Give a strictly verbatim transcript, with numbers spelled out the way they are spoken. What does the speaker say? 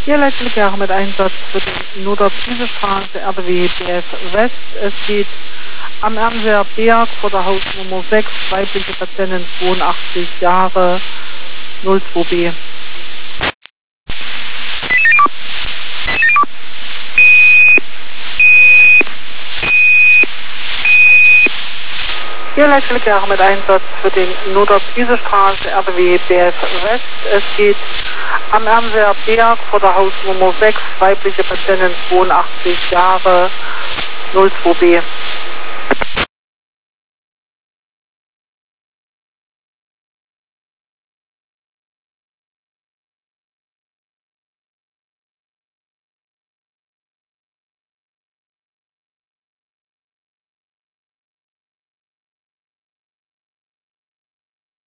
Hier Leitlichjahre mit Einsatz für die Nordpiesestraße R W B F West. Es geht am Ernseer Berg vor der Hausnummer sechs, weibliche Patientin zweiundachtzig Jahre, null zwei B. Hier Leitlichjahre mit Einsatz für den Nordpiesestraße R W B F West. Es geht am Ernseer Berg vor der Hausnummer sechs, weibliche Patientin zweiundachtzig Jahre, null zwei B.